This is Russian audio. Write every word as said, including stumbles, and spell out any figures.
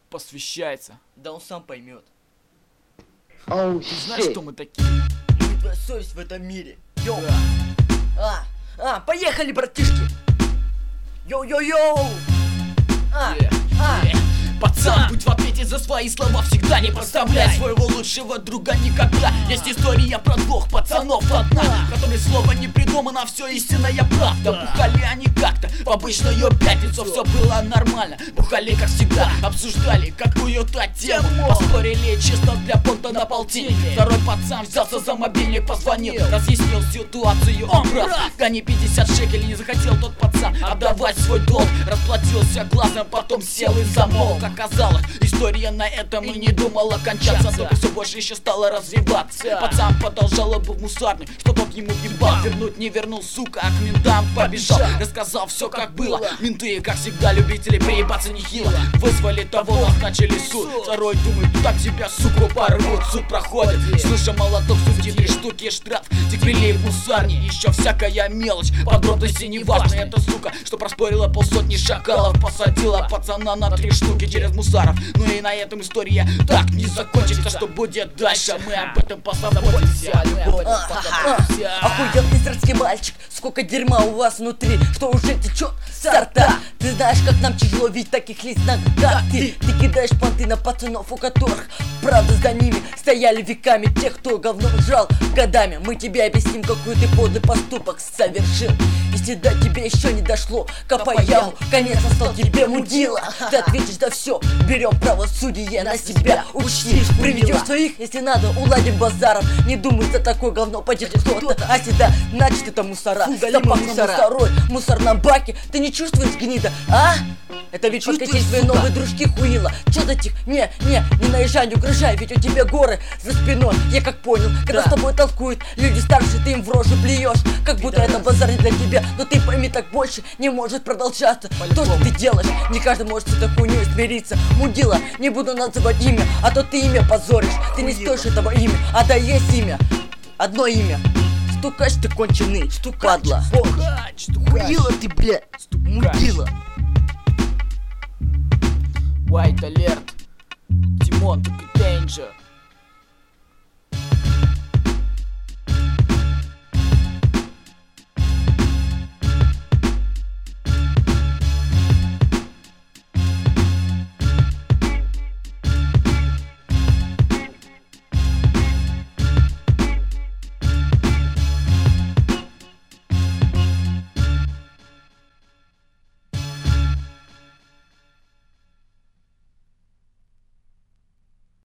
посвящается. Да он сам поймет. Oh, Ты знаешь, кто мы такие? Мы твоя совесть в этом мире. Йоу. Да. А, а, поехали, братишки. Йоу-йоу-йоу. А, Э, а. э. Пацан, будь в ответе за свои слова всегда. Не подставляй своего лучшего друга никогда. Есть история про двух пацанов одна, которые слово не придумано, все истинная правда. Бухали они как-то в обычную пятницу, все было нормально. Бухали как всегда, обсуждали какую-то тему, поспорили чисто для понта на полтинник. Второй пацан взялся за мобильник, позвонил, разъяснил ситуацию. Он прав, гони пятьдесят шекелей, не захотел тот пацан отдавать свой долг. Расплатился глазом, потом сел и замолк. Оказалось, история на этом и не думала кончаться, только все больше еще стала развиваться. Пацан подал жалобу в мусорный, что тот ему ебал. Вернуть не вернул, сука, а к ментам побежал. Рассказал все как было. Менты, как всегда, любители приебаться нехило. Вызвали того, назначили суд. Второй думает, так тебя, суку, порвут. Суд проходит, слыша молоток, судьи, три штуки штраф. Теперь в мусорне, еще всякая мелочь. Подробности не важно, эта сука, что проспорила полсотни шакалов, посадила пацана на три штуки через мусоров. Ну и на этом история так не закончится. Что будет дальше, мы об этом позаботимся. Охуенный сратский мальчик, сколько дерьма у вас внутри, что уже течет со рта. Ты знаешь, как нам тяжело видеть таких лизнак, как ты. Ты кидаешь понты на пацанов, у которых правда за ними стояли веками. Тех, кто говно жрал годами. Мы тебе объясним, какой ты подлый поступок совершил. Если до тебе еще не дошло, копай яму, конец настал тебе, мудила. Ты ответишь за все, берем правосудие на себя. Учти, приведешь своих, если надо, уладим базаром. Не думай, за такое говно пойдет кто-то. А сюда, значит, это мусора. Стопак на мусорой, в мусорном баке. Ты не чувствуешь, гнида, а? Это ведь подкатить твои новые дружки хуила. Чё за тих? Не, не, не наезжай, не угрожай, ведь у тебя горы за спиной. Я как понял, когда с тобой толкуют люди старше, ты им в рожу плюешь, как будто это базар не для тебя. Но ты пойми, так больше не может продолжаться. То, что ты делаешь, не каждый может с этой хуйней смириться. Мудила, не буду называть имя, а то ты имя позоришь. Ты не стоишь этого имя, а да есть имя. Одно имя. Стукач ты конченый, падла. Стукач, Мудила ты, блядь, мудила. White Alert, Тимон, Danger.